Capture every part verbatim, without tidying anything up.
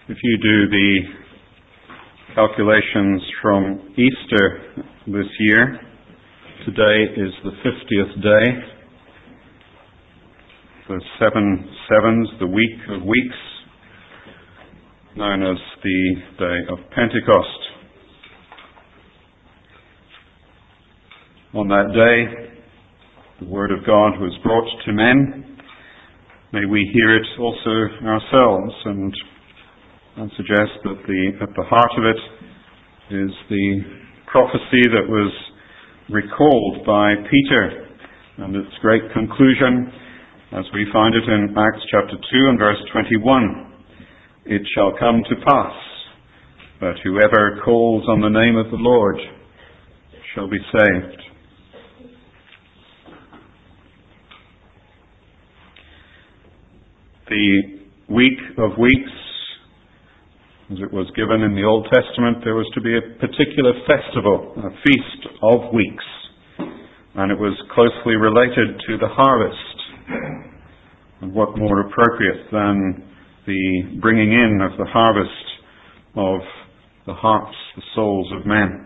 If you do the calculations from Easter this year, today is the fiftieth day, the seven sevens, the week of weeks, known as the day of Pentecost. On that day, the Word of God was brought to men. May we hear it also ourselves, and I suggest that the, at the heart of it is the prophecy that was recalled by Peter and its great conclusion, as we find it in Acts chapter two and verse twenty-one. It shall come to pass that whoever calls on the name of the Lord shall be saved. The week of weeks, as it was given in the Old Testament, there was to be a particular festival, a feast of weeks, and it was closely related to the harvest. And what more appropriate than the bringing in of the harvest of the hearts, the souls of men.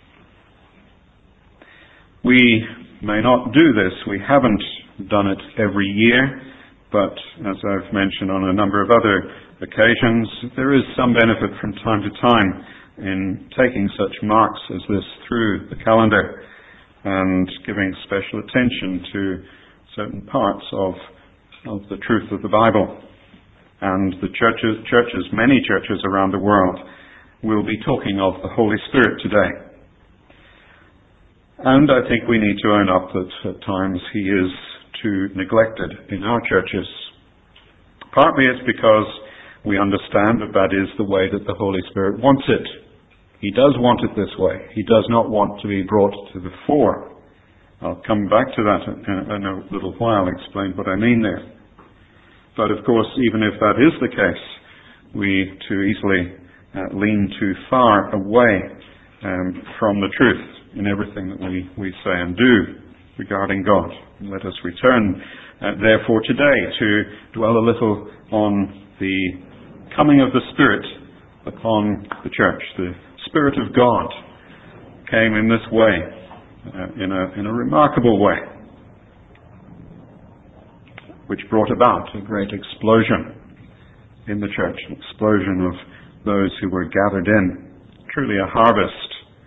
We may not do this, we haven't done it every year, but as I've mentioned on a number of other occasions, there is some benefit from time to time in taking such marks as this through the calendar and giving special attention to certain parts of, of the truth of the Bible. And the churches, churches, many churches around the world will be talking of the Holy Spirit today. And I think we need to own up that at times He is too neglected in our churches. Partly it's because we understand that that is the way that the Holy Spirit wants it. He does want it this way. He does not want to be brought to the fore. I'll come back to that in a little while, explain what I mean there. But of course, even if that is the case, we too easily uh, lean too far away um, from the truth in everything that we, we say and do regarding God. Let us return, uh, therefore, today to dwell a little on the coming of the Spirit upon the church. The Spirit of God came in this way, uh, in a in a remarkable way, which brought about a great explosion in the church, an explosion of those who were gathered in. Truly a harvest.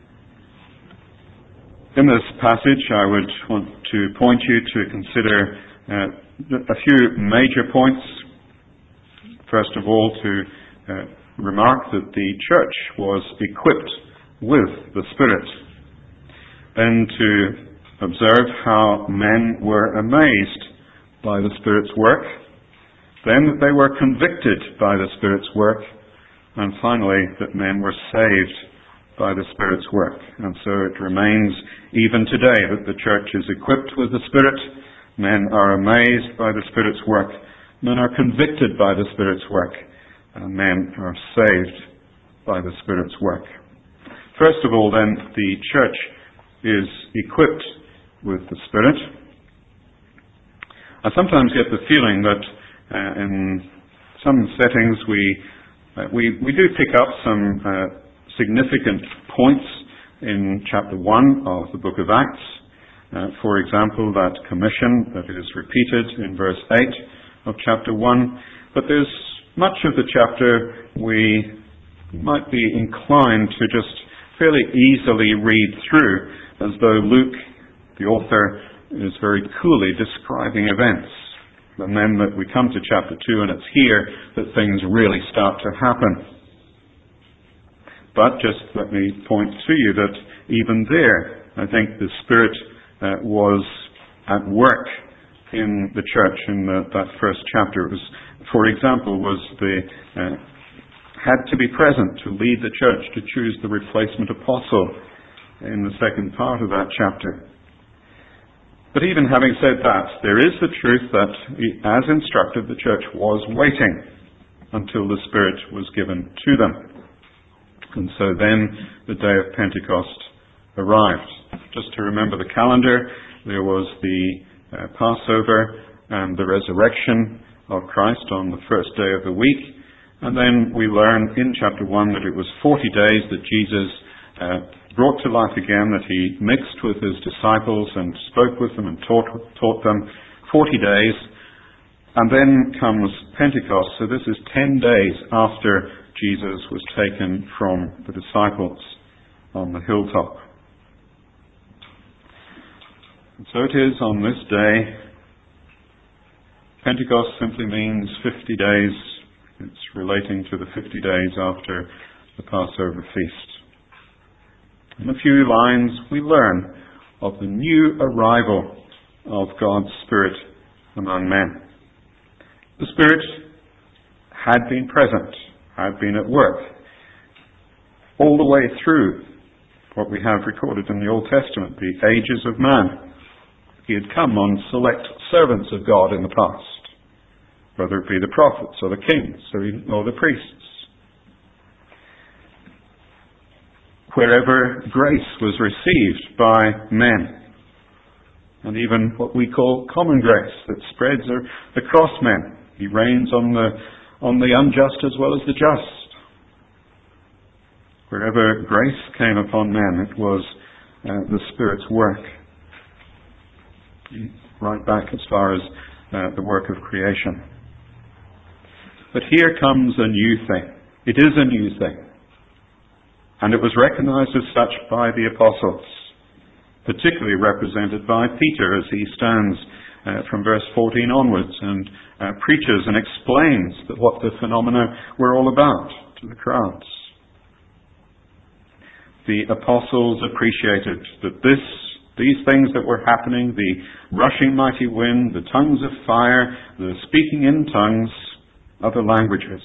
In this passage, I would want to point you to consider uh, a few major points. First of all, to uh, remark that the church was equipped with the Spirit. Then to observe how men were amazed by the Spirit's work. Then that they were convicted by the Spirit's work. And finally, that men were saved by the Spirit's work. And so it remains even today that the church is equipped with the Spirit. Men are amazed by the Spirit's work. Men are convicted by the Spirit's work, and men are saved by the Spirit's work. First of all, then, the church is equipped with the Spirit. I sometimes get the feeling that uh, in some settings we, uh, we we do pick up some uh, significant points in chapter one of the book of Acts. Uh, for example, that commission that is repeated in verse eight of chapter one, but there's much of the chapter we might be inclined to just fairly easily read through, as though Luke, the author, is very coolly describing events. And then that we come to chapter two, and it's here that things really start to happen. But just let me point to you that even there, I think the Spirit uh, was at work in the church in the, that first chapter. It was, for example, was the uh, had to be present to lead the church, to choose the replacement apostle in the second part of that chapter. But even having said that, there is the truth that, as instructed, the church was waiting until the Spirit was given to them. And so then the day of Pentecost arrived. Just to remember the calendar, there was the uh, Passover and the resurrection of Christ on the first day of the week. And then we learn in chapter one that it was forty days that Jesus uh, brought to life again, that he mixed with his disciples and spoke with them and taught, taught them forty days. And then comes Pentecost. So this is ten days after Jesus was taken from the disciples on the hilltop. And so it is on this day. Pentecost simply means fifty days. It's relating to the fifty days after the Passover feast. In a few lines we learn of the new arrival of God's Spirit among men. The Spirit had been present, had been at work, all the way through what we have recorded in the Old Testament, the ages of man. He had come on select servants of God in the past, whether it be the prophets or the kings or the priests. Wherever grace was received by men, and even what we call common grace that spreads across men. He reigns on the, on the unjust as well as the just. Wherever grace came upon men, it was uh, the Spirit's work. Right back as far as uh, the work of creation. But here comes a new thing. It is a new thing. And it was recognized as such by the apostles, particularly represented by Peter as he stands uh, from verse fourteen onwards and uh, preaches and explains that what the phenomena were all about to the crowds. The apostles appreciated that this, these things that were happening, the rushing mighty wind, the tongues of fire, the speaking in tongues, other languages.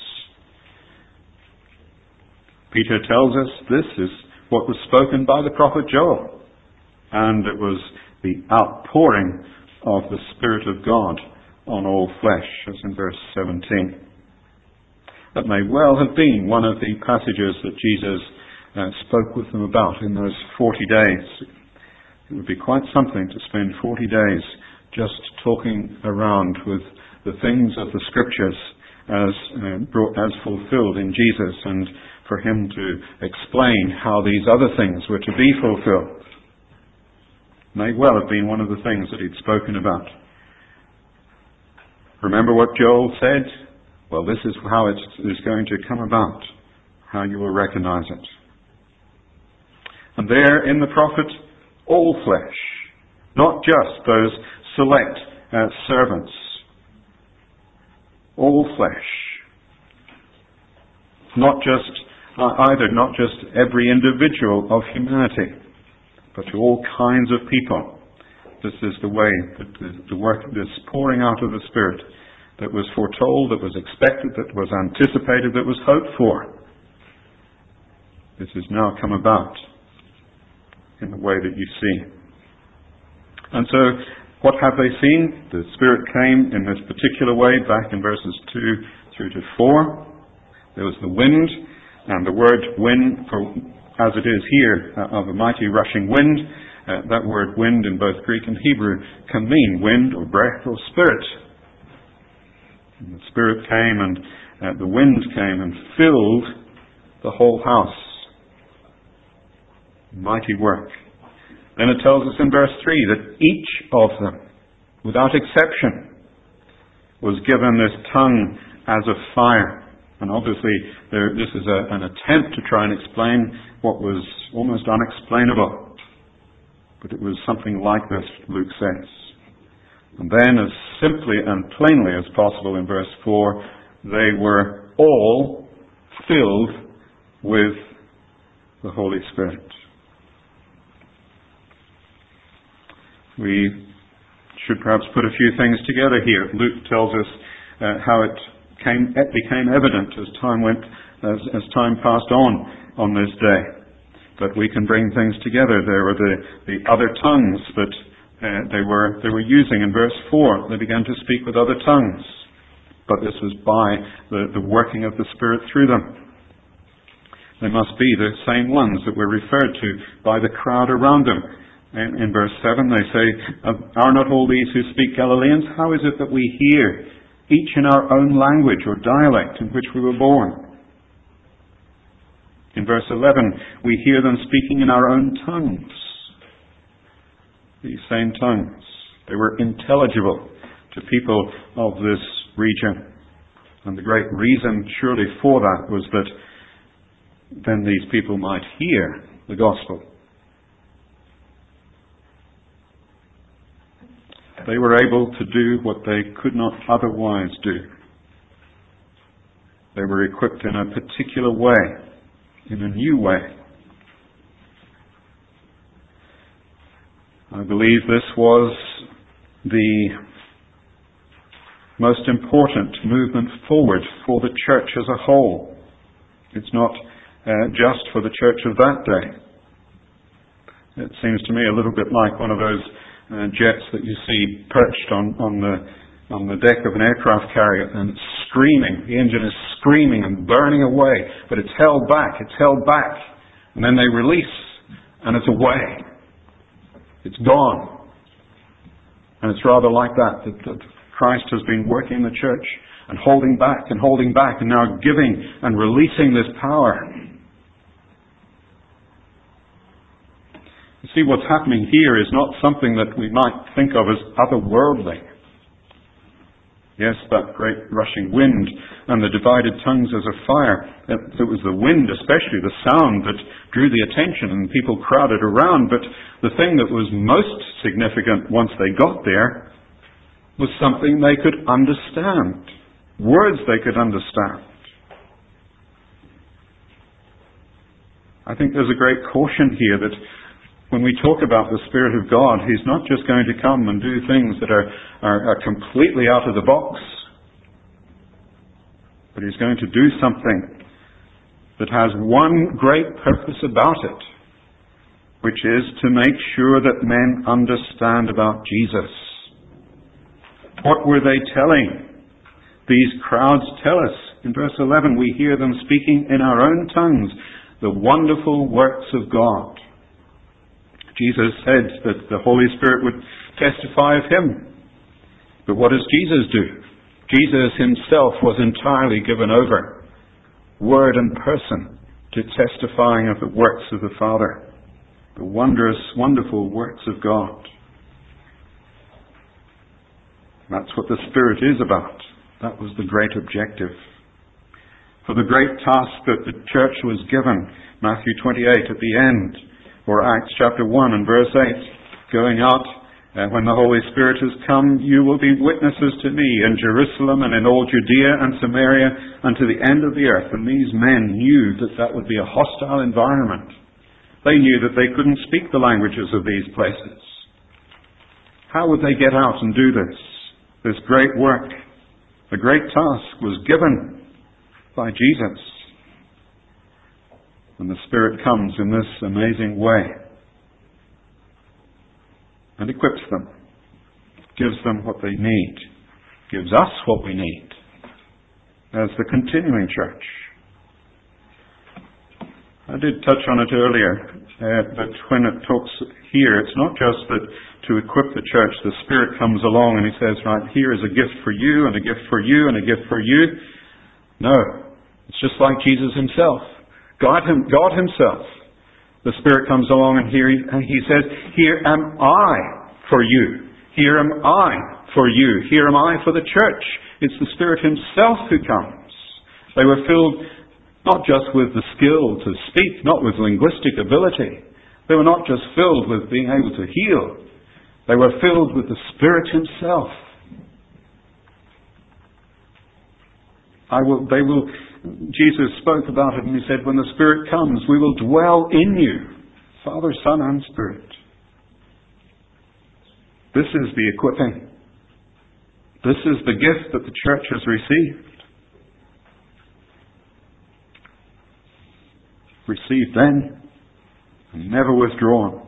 Peter tells us this is what was spoken by the prophet Joel, and it was the outpouring of the Spirit of God on all flesh, as in verse seventeen. That may well have been one of the passages that Jesus uh, spoke with them about in those forty days. It would be quite something to spend forty days just talking around with the things of the Scriptures as uh, brought, as fulfilled in Jesus, and for him to explain how these other things were to be fulfilled. May well have been one of the things that he'd spoken about. Remember what Joel said? Well, this is how it is going to come about, how you will recognize it. And there in the prophet, all flesh, not just those select uh, servants, all flesh. Not just, uh, either, not just every individual of humanity, but to all kinds of people. This is the way that the, the work, this pouring out of the Spirit that was foretold, that was expected, that was anticipated, that was hoped for. This has now come about in the way that you see. And so, what have they seen? The Spirit came in this particular way back in verses two through to four. There was the wind, and the word wind, for, as it is here, uh, of a mighty rushing wind, uh, that word wind in both Greek and Hebrew can mean wind or breath or spirit. And the Spirit came and uh, the wind came and filled the whole house. Mighty work. Then it tells us in verse three that each of them, without exception, was given this tongue as of fire. And obviously there, this is a, an attempt to try and explain what was almost unexplainable. But it was something like this, Luke says. And then as simply and plainly as possible in verse four, they were all filled with the Holy Spirit. We should perhaps put a few things together here. Luke tells us uh, how it came, it became evident as time went, as, as time passed on on this day. But we can bring things together. There were the, the other tongues that uh, they were they were using in verse four. They began to speak with other tongues, but this was by the, the working of the Spirit through them. They must be the same ones that were referred to by the crowd around them. In, in verse seven they say, "Are not all these who speak Galileans? How is it that we hear each in our own language or dialect in which we were born. In verse eleven, we hear them speaking in our own tongues. These same tongues. They were intelligible to people of this region. And the great reason surely for that was that then these people might hear the gospel. They were able to do what they could not otherwise do. They were equipped in a particular way, in a new way. I believe this was the most important movement forward for the church as a whole. It's not uh, just for the church of that day. It seems to me a little bit like one of those uh, jets that you see perched on, on the on the deck of an aircraft carrier, and it's screaming. The engine is screaming and burning away, but it's held back, it's held back. And then they release, and it's away. It's gone. And it's rather like that, that, that Christ has been working in the church and holding back and holding back and now giving and releasing this power. You see, what's happening here is not something that we might think of as otherworldly. Yes, that great rushing wind and the divided tongues as of fire. It was the wind, especially the sound, that drew the attention and people crowded around. But the thing that was most significant once they got there was something they could understand. Words they could understand. I think there's a great caution here that when we talk about the Spirit of God, He's not just going to come and do things that are, are, are completely out of the box, but He's going to do something that has one great purpose about it, which is to make sure that men understand about Jesus. What were they telling? These crowds tell us. In verse eleven, we hear them speaking in our own tongues the wonderful works of God. Jesus said that the Holy Spirit would testify of Him. But what does Jesus do? Jesus Himself was entirely given over, word and person, to testifying of the works of the Father, the wondrous, wonderful works of God. That's what the Spirit is about. That was the great objective. For the great task that the church was given, Matthew twenty-eight at the end, or Acts chapter one and verse eight, going out, uh, when the Holy Spirit has come, you will be witnesses to me in Jerusalem and in all Judea and Samaria and to the end of the earth. And these men knew that that would be a hostile environment. They knew that they couldn't speak the languages of these places. How would they get out and do this? This great work, the great task was given by Jesus. And the Spirit comes in this amazing way and equips them, gives them what they need, gives us what we need as the continuing church. I did touch on it earlier, uh, but when it talks here, it's not just that to equip the church, the Spirit comes along and He says, right, here is a gift for you and a gift for you and a gift for you. No, it's just like Jesus Himself. God, him, God Himself. The Spirit comes along and here he, and he says, here am I for you. Here am I for you. Here am I for the church. It's the Spirit Himself who comes. They were filled not just with the skill to speak, not with linguistic ability. They were not just filled with being able to heal. They were filled with the Spirit Himself. I will, they will... Jesus spoke about it and He said, when the Spirit comes, we will dwell in you. Father, Son, and Spirit. This is the equipping. This is the gift that the church has received. Received then, and never withdrawn.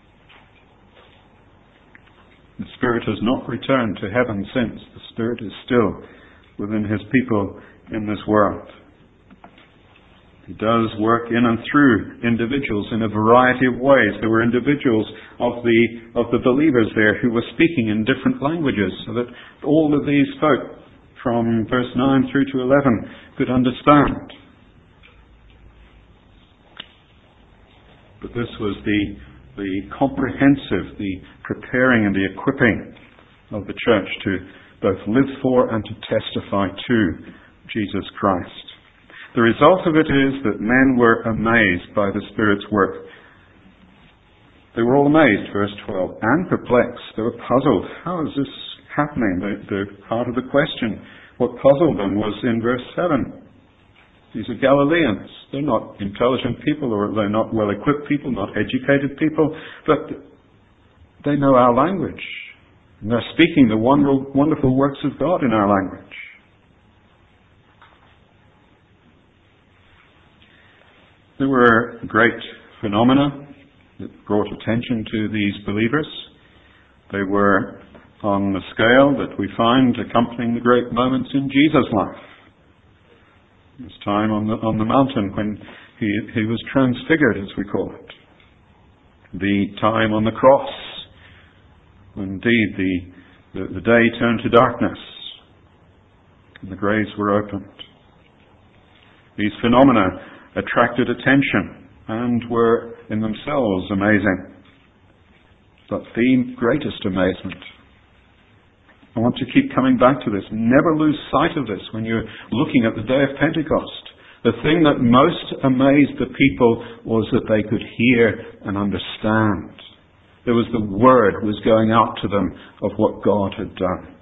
The Spirit has not returned to heaven since. The Spirit is still within His people in this world. He does work in and through individuals in a variety of ways. There were individuals of the of the believers there who were speaking in different languages, so that all of these folk from verse nine through to eleven could understand. But this was the, the comprehensive, the preparing and the equipping of the church to both live for and to testify to Jesus Christ. The result of it is that men were amazed by the Spirit's work. They were all amazed, verse twelve, and perplexed. They were puzzled. How is this happening? The, the part of the question, what puzzled them was in verse seven. These are Galileans. They're not intelligent people, or they're not well-equipped people, not educated people, but they know our language. And they're speaking the wonderful, wonderful works of God in our language. There were great phenomena that brought attention to these believers. They were on the scale that we find accompanying the great moments in Jesus' life. This time on the, on the mountain when he, he was transfigured, as we call it. The time on the cross, when indeed the, the, the day turned to darkness and the graves were opened. These phenomena attracted attention and were in themselves amazing. But the greatest amazement, I want to keep coming back to this. Never lose sight of this when you're looking at the day of Pentecost. The thing that most amazed the people was that they could hear and understand. There was the word was going out to them of what God had done.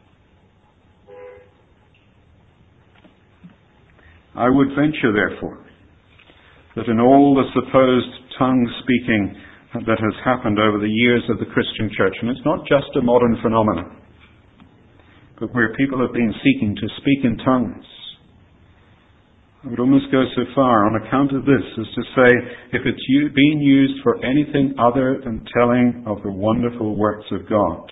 I would venture, therefore, that in all the supposed tongue-speaking that has happened over the years of the Christian church, and it's not just a modern phenomenon, but where people have been seeking to speak in tongues, I would almost go so far on account of this as to say, if it's being used for anything other than telling of the wonderful works of God,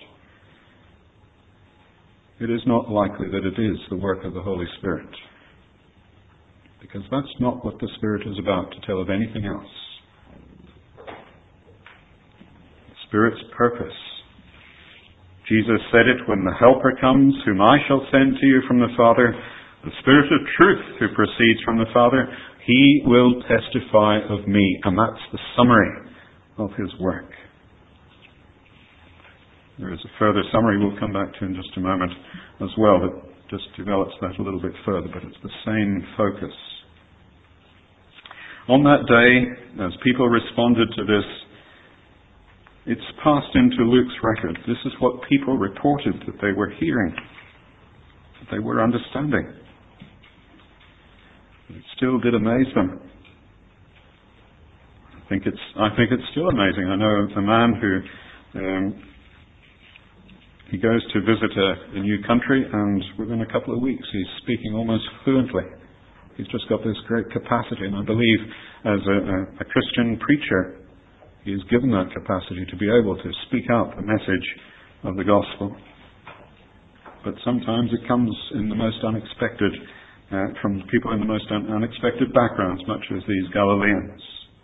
it is not likely that it is the work of the Holy Spirit. Because that's not what the Spirit is about, to tell of anything else. The Spirit's purpose. Jesus said it, when the Helper comes, whom I shall send to you from the Father, the Spirit of truth who proceeds from the Father, he will testify of me. And that's the summary of his work. There is a further summary we'll come back to in just a moment as well that just develops that a little bit further, but it's the same focus. On that day, as people responded to this, it's passed into Luke's record. This is what people reported that they were hearing, that they were understanding. It still did amaze them. I think it's, I think it's still amazing. I know a man who um, he goes to visit a, a new country, and within a couple of weeks he's speaking almost fluently. He's just got this great capacity, and I believe as a, a, a Christian preacher, he is given that capacity to be able to speak out the message of the gospel. But sometimes it comes in the most unexpected, uh, from people in the most un- unexpected backgrounds, much as these Galileans.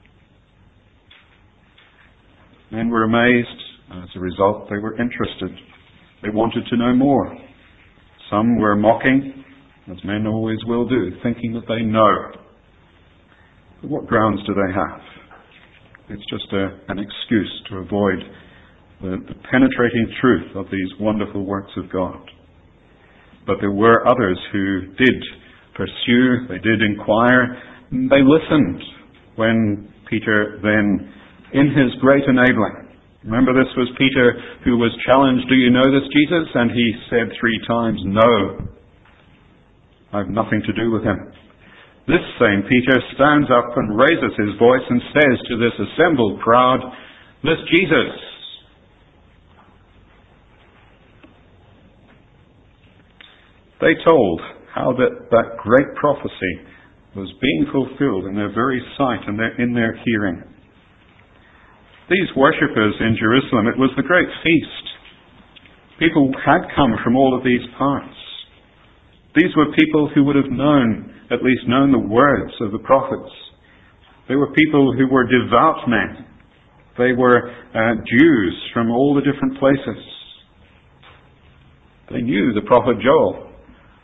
Men were amazed. As a result, they were interested. They wanted to know more. Some were mocking, as men always will do, thinking that they know. But what grounds do they have? It's just a, an excuse to avoid the, the penetrating truth of these wonderful works of God. But there were others who did pursue, they did inquire, they listened when Peter then, in his great enabling, remember, this was Peter who was challenged, do you know this Jesus? And he said three times, no, I have nothing to do with him. This same Peter stands up and raises his voice and says to this assembled crowd, this Jesus. They told how that, that great prophecy was being fulfilled in their very sight and their, in their hearing. These worshippers in Jerusalem, it was the great feast. People had come from all of these parts. These were people who would have known, at least known the words of the prophets. They were people who were devout men. They were uh, Jews from all the different places. They knew the prophet Joel.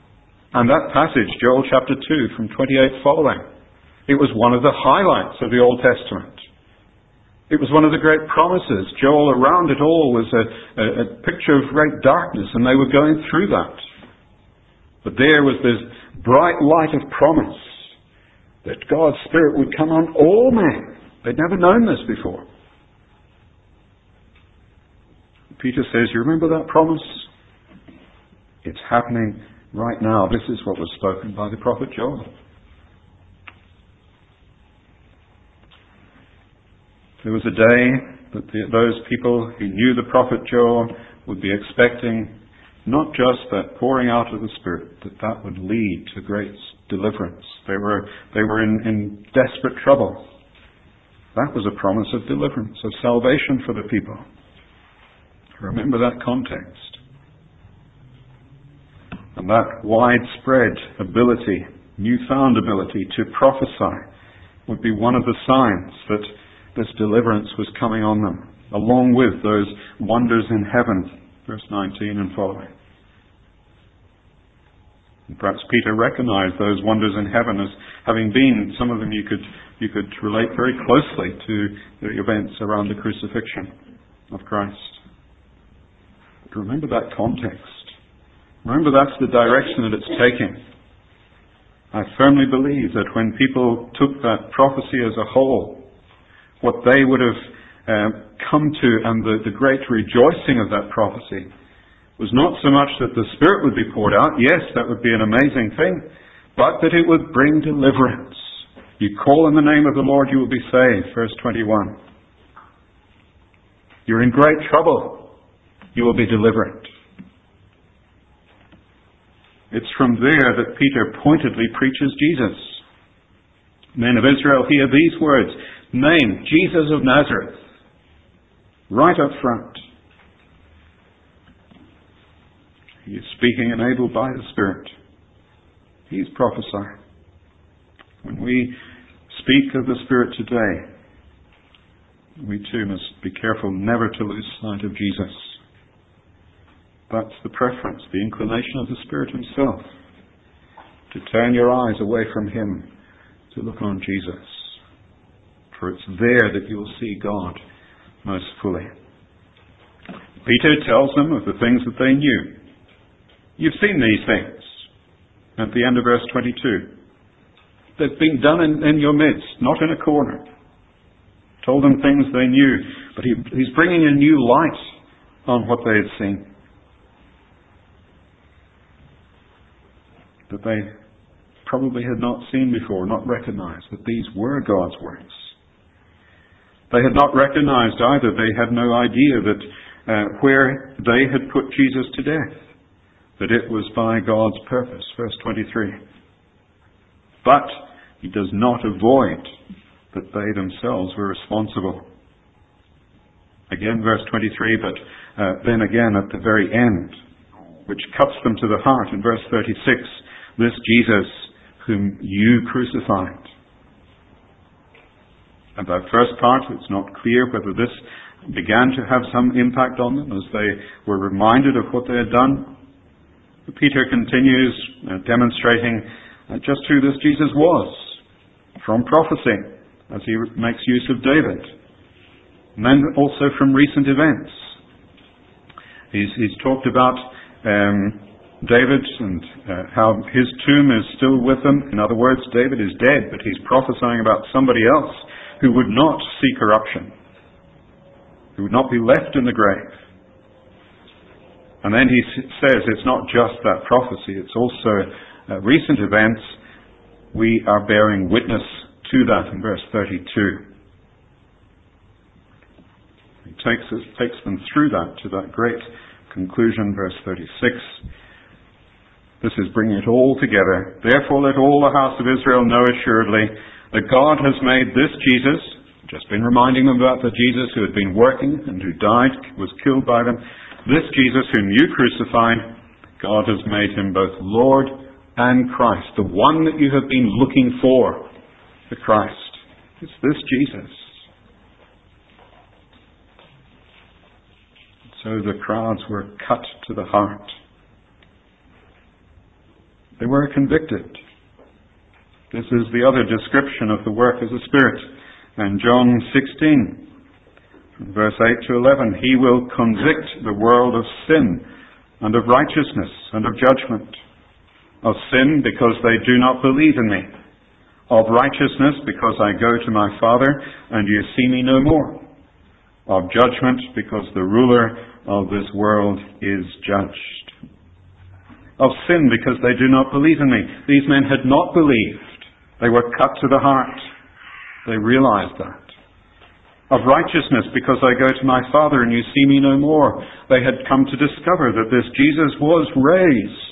And that passage, Joel chapter two, from twenty-eight following, it was one of the highlights of the Old Testament. It was one of the great promises. Joel, around it all, was a, a, a picture of great darkness, and they were going through that. But there was this bright light of promise that God's Spirit would come on all men. They'd never known this before. Peter says, you remember that promise? It's happening right now. This is what was spoken by the prophet Joel. There was a day that the, those people who knew the prophet Joel would be expecting not just that pouring out of the Spirit, that that would lead to great deliverance. They were, they were in, in desperate trouble. That was a promise of deliverance, of salvation for the people. Remember that context. And that widespread ability, newfound ability to prophesy would be one of the signs that this deliverance was coming on them, along with those wonders in heaven, verse nineteen and following. And perhaps Peter recognized those wonders in heaven as having been, some of them you could you could relate very closely to the events around the crucifixion of Christ. But remember that context. Remember that's the direction that it's taking. I firmly believe that when people took that prophecy as a whole, what they would have um, come to, and the, the great rejoicing of that prophecy, was not so much that the Spirit would be poured out. Yes, that would be an amazing thing, but that it would bring deliverance. You call in the name of the Lord, you will be saved. Verse twenty-one. You're in great trouble. You will be delivered. It's from there that Peter pointedly preaches Jesus. Men of Israel, hear these words. Name, Jesus of Nazareth. Right up front. He is speaking enabled by the Spirit. He is prophesying. When we speak of the Spirit today, we too must be careful never to lose sight of Jesus. That's the preference, the inclination of the Spirit Himself, to turn your eyes away from Him, to look on Jesus. For it's there that you will see God most fully. Peter tells them of the things that they knew. You've seen these things. At the end of verse twenty-two. They've been done in, in your midst, not in a corner. Told them things they knew, but he, he's bringing a new light on what they had seen. That they probably had not seen before, not recognized that these were God's words. They had not recognized either, they had no idea that uh, where they had put Jesus to death, that it was by God's purpose. Verse twenty-three. But He does not avoid that they themselves were responsible. Again, verse twenty-three, but uh, then again at the very end, which cuts them to the heart in verse thirty-six, this Jesus whom you crucified. And that first part, it's not clear whether this began to have some impact on them as they were reminded of what they had done. Peter continues uh, demonstrating uh, just who this Jesus was from prophecy as he makes use of David, and then also from recent events. He's, he's talked about um, David and uh, how his tomb is still with them. In other words, David is dead, but he's prophesying about somebody else who would not see corruption, who would not be left in the grave. And then he says it's not just that prophecy, it's also uh, recent events. We are bearing witness to that in verse thirty-two. He takes, us, takes them through that to that great conclusion, verse thirty-six. This is bringing it all together. Therefore let all the house of Israel know assuredly that God has made this Jesus, just been reminding them about the Jesus who had been working and who died, was killed by them. This Jesus whom you crucified, God has made Him both Lord and Christ. The one that you have been looking for, the Christ. It's this Jesus. So the crowds were cut to the heart. They were convicted. This is the other description of the work of the Spirit. And John sixteen, verse eight to eleven, He will convict the world of sin and of righteousness and of judgment. Of sin, because they do not believe in me. Of righteousness, because I go to my Father, and you see me no more. Of judgment, because the ruler of this world is judged. Of sin, because they do not believe in me. These men had not believed. They were cut to the heart. They realized that. Of righteousness, because I go to my Father, and you see me no more. They had come to discover that this Jesus was raised,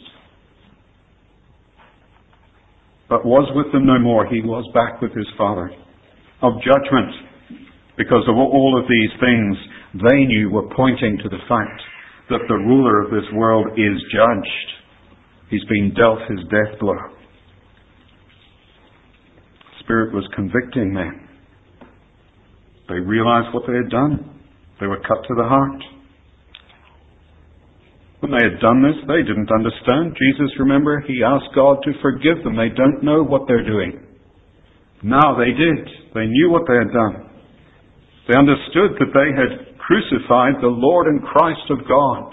but was with them no more. He was back with his Father. Of judgment, because of all of these things they knew were pointing to the fact that the ruler of this world is judged. He's been dealt his death blow. The Spirit was convicting men. They realized what they had done. They were cut to the heart. When they had done this, they didn't understand. Jesus, remember, he asked God to forgive them. They don't know what they're doing. Now they did. They knew what they had done. They understood that they had crucified the Lord and Christ of God.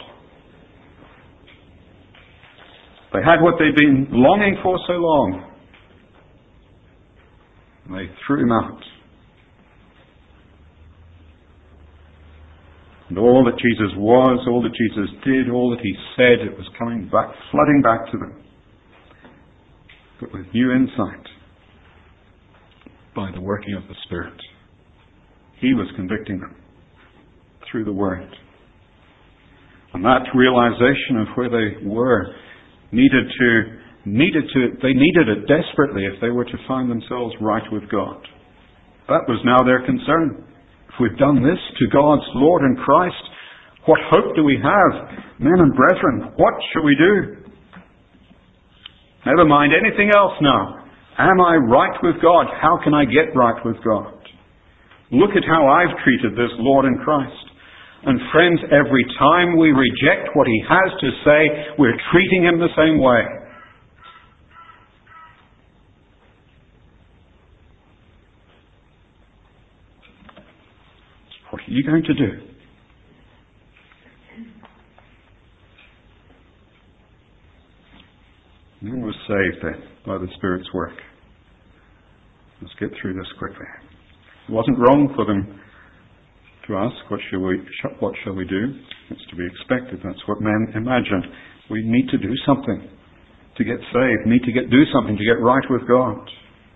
They had what they'd been longing for so long. And they threw him out. And all that Jesus was, all that Jesus did, all that he said, it was coming back, flooding back to them. But with new insight, by the working of the Spirit. He was convicting them through the Word. And that realization of where they were needed to, needed to, they needed it desperately if they were to find themselves right with God. That was now their concern. If we've done this to God's Lord and Christ, what hope do we have? Men and brethren, what shall we do? Never mind anything else now. Am I right with God? How can I get right with God? Look at how I've treated this Lord and Christ. And friends, every time we reject what he has to say, we're treating him the same way. What are you going to do? Man was saved then by the Spirit's work. Let's get through this quickly. It wasn't wrong for them to ask, what shall we, what shall we do? It's to be expected. That's what men imagine. We need to do something to get saved. Need to get do something to get right with God.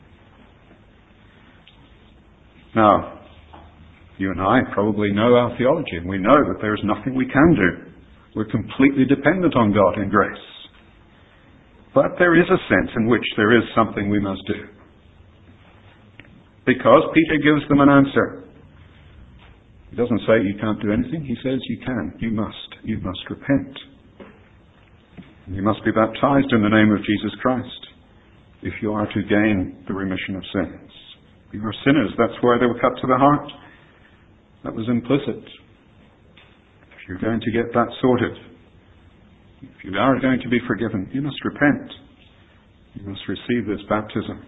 Now, you and I probably know our theology, and we know that there is nothing we can do. We're completely dependent on God in grace. But there is a sense in which there is something we must do. Because Peter gives them an answer. He doesn't say you can't do anything. He says you can. You must. You must repent. You must be baptized in the name of Jesus Christ if you are to gain the remission of sins. You are sinners. That's why they were cut to the heart. That was implicit. If you're going to get that sorted, if you are going to be forgiven, you must repent. You must receive this baptism.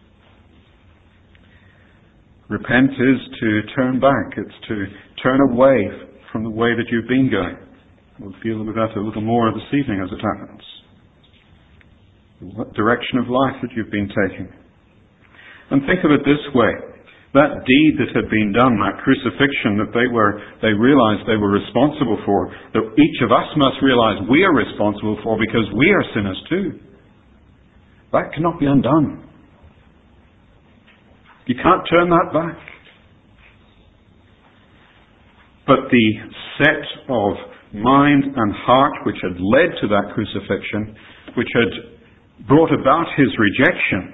Repent is to turn back. It's to turn away from the way that you've been going. We'll feel with that a little more this evening as it happens. What direction of life that you've been taking. And think of it this way. That deed that had been done, that crucifixion that they were, they realized they were responsible for, that each of us must realize we are responsible for because we are sinners too. That cannot be undone. You can't turn that back. But the set of mind and heart which had led to that crucifixion, which had brought about his rejection,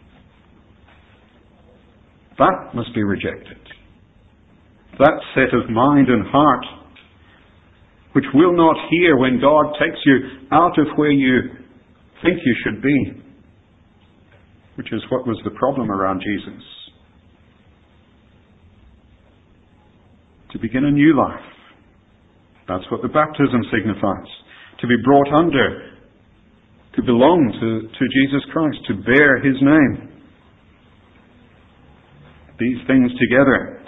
that must be rejected. That set of mind and heart, which will not hear when God takes you out of where you think you should be, which is what was the problem around Jesus. To begin a new life. That's what the baptism signifies. To be brought under to belong to, to Jesus Christ, to bear His name. These things together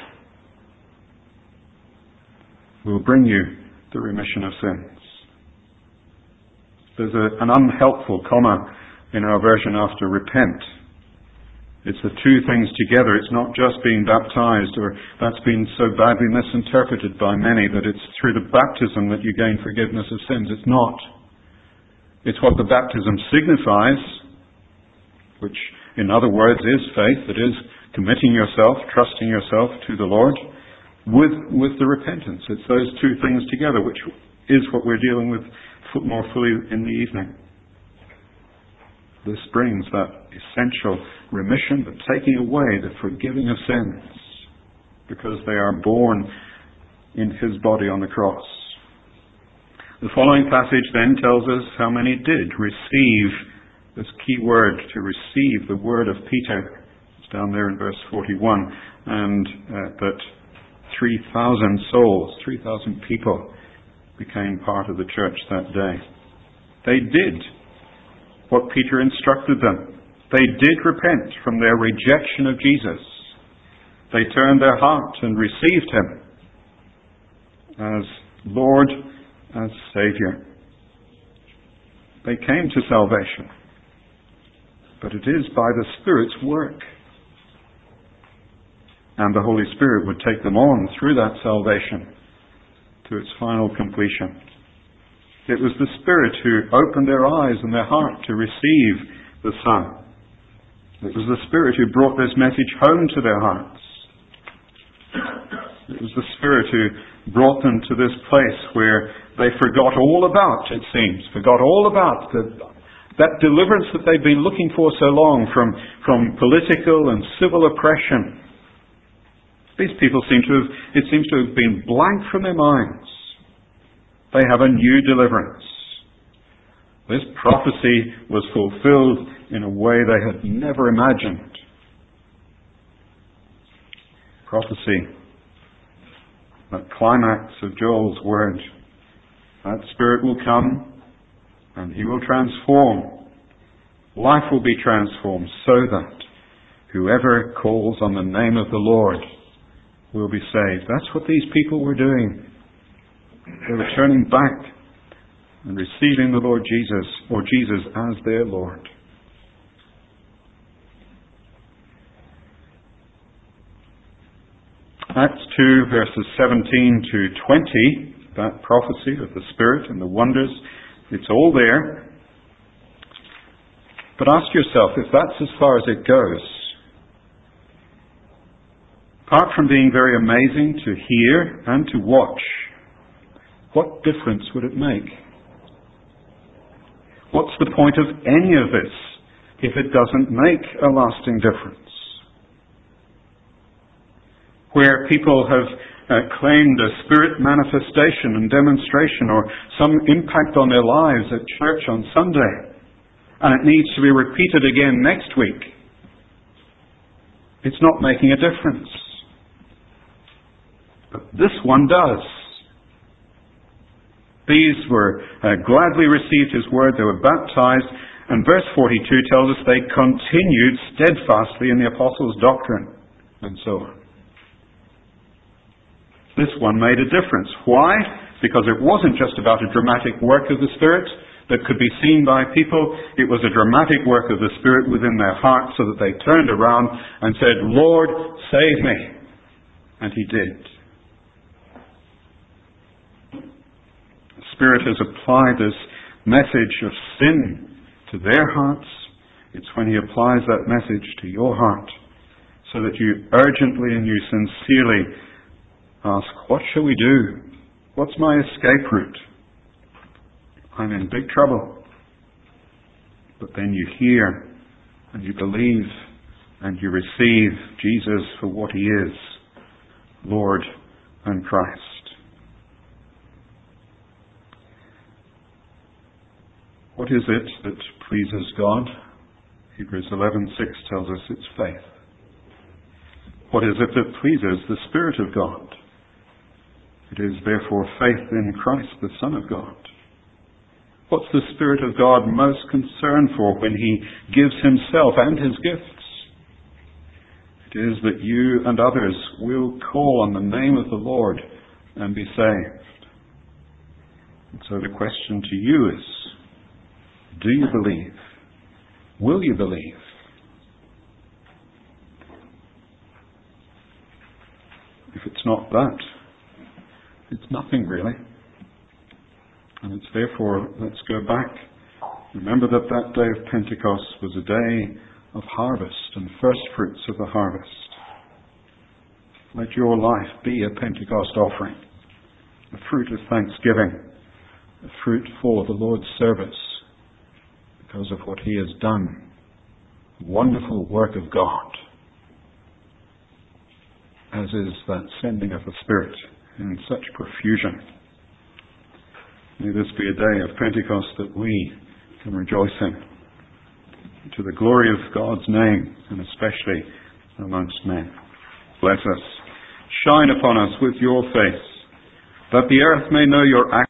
will bring you the remission of sins. There's a, an unhelpful comma in our version after repent. It's the two things together. It's not just being baptized, or that's been so badly misinterpreted by many that it's through the baptism that you gain forgiveness of sins. It's not. It's what the baptism signifies, which in other words is faith. It is committing yourself, trusting yourself to the Lord with, with the repentance. It's those two things together, which is what we're dealing with more fully in the evening. This brings that essential remission, the taking away, the forgiving of sins, because they are borne in His body on the cross. The following passage then tells us how many did receive this key word, to receive the word of Peter. It's down there in verse forty-one, and uh, that three thousand souls, three thousand people became part of the church that day. They did what Peter instructed them. They did repent from their rejection of Jesus. They turned their heart and received Him as Lord, as Saviour. They came to salvation. But it is by the Spirit's work. And the Holy Spirit would take them on through that salvation to its final completion. It was the Spirit who opened their eyes and their heart to receive the Son. It was the Spirit who brought this message home to their hearts. It was the Spirit who brought them to this place where they forgot all about, it seems, forgot all about the, that deliverance that they'd been looking for so long from, from political and civil oppression. These people seem to have, it seems to have been blank from their minds. They have a new deliverance. This prophecy was fulfilled in a way they had never imagined. Prophecy, that climax of Joel's word, that Spirit will come and He will transform. Life will be transformed so that whoever calls on the name of the Lord will be saved. That's what these people were doing. They were turning back and receiving the Lord Jesus, or Jesus as their Lord. Acts two, verses seventeen to twenty, that prophecy of the Spirit and the wonders, it's all there. But ask yourself, if that's as far as it goes, apart from being very amazing to hear and to watch, what difference would it make? What's the point of any of this if it doesn't make a lasting difference? Where people have uh, claimed a Spirit manifestation and demonstration or some impact on their lives at church on Sunday, and it needs to be repeated again next week, it's not making a difference. But this one does. These were uh, gladly received His word, they were baptized, and verse forty-two tells us they continued steadfastly in the apostles' doctrine, and so on. This one made a difference. Why? Because it wasn't just about a dramatic work of the Spirit that could be seen by people. It was a dramatic work of the Spirit within their hearts, so that they turned around and said, Lord, save me. And He did. Spirit has applied this message of sin to their hearts. It's when He applies that message to your heart, so that you urgently and you sincerely ask, what shall we do? What's my escape route? I'm in big trouble. But then you hear and you believe and you receive Jesus for what He is, Lord and Christ. What is it that pleases God? Hebrews eleven six tells us it's faith. What is it that pleases the Spirit of God? It is therefore faith in Christ, the Son of God. What's the Spirit of God most concerned for when He gives Himself and His gifts? It is that you and others will call on the name of the Lord and be saved. And so the question to you is, do you believe? Will you believe? If it's not that, it's nothing really. And it's therefore, let's go back. Remember that that day of Pentecost was a day of harvest and first fruits of the harvest. Let your life be a Pentecost offering, a fruit of thanksgiving, a fruit for the Lord's service because of what He has done. Wonderful work of God, as is that sending of the Spirit in such profusion. May this be a day of Pentecost that we can rejoice in, to the glory of God's name, and especially amongst men. Bless us. Shine upon us with your face, that the earth may know your act.